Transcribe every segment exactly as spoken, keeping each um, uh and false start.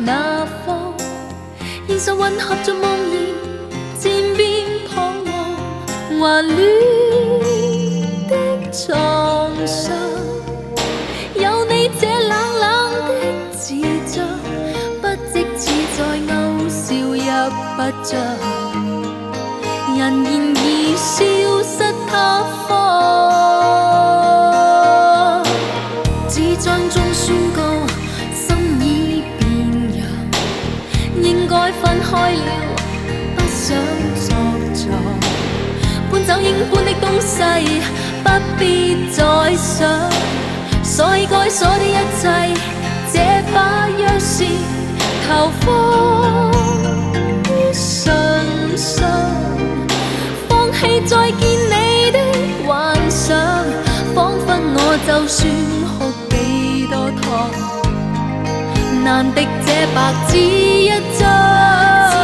那方，現實混合着夢兒，漸變彷徨。還戀的床上，有你這冷冷的自像，不即似在勾笑入不着，人然已消失他方。紙張中宣告心已變樣，應該分開了，不想作狀。搬走應搬的東西，不必再想。所以該鎖的一切，這把鑰匙投放於唇上，放棄再見你的幻想。彷彿我就算哭幾多趟，難敵這白紙一張。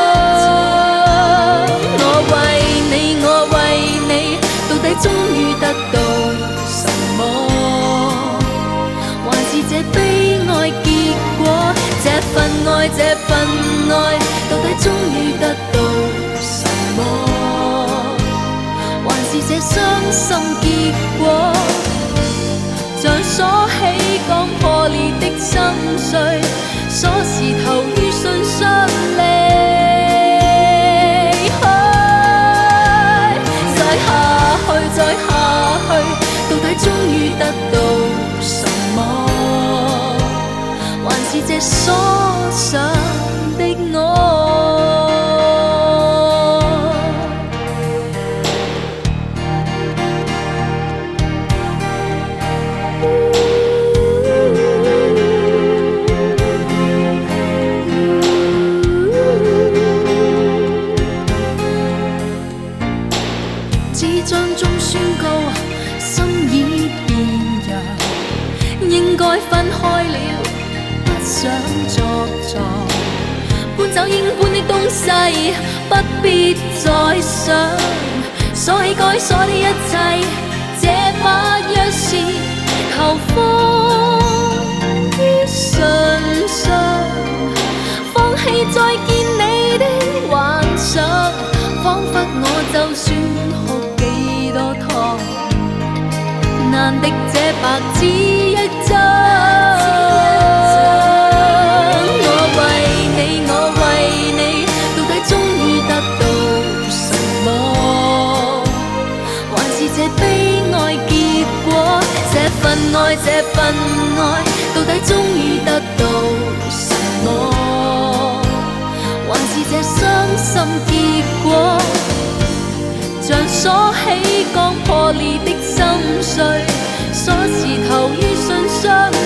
我為你，我為你，到底終於得到什麼？還是這悲哀結果？這份愛，這份愛，到底終於得到什麼？還是這傷心結果？像鎖起講破裂的心碎，鎖匙頭於信箱離去，再下去，再下去，到底終於得到什麼？還是這鎖上的我？紙張中宣告心已變樣，應該分開了，不想作狀。搬走應搬的東西，不必再想。所以該鎖的一切，這把鑰匙投放於唇上，放棄再見你的幻想。彷彿我就算哭幾多趟，難敵這白紙一張。我為你，我為你，到底終於得到什麼？還是這悲哀結果？這份愛，這份愛，到底終於得到什麼？還是這傷心結果？像鎖起剛破裂的心碎，鎖匙頭於信箱。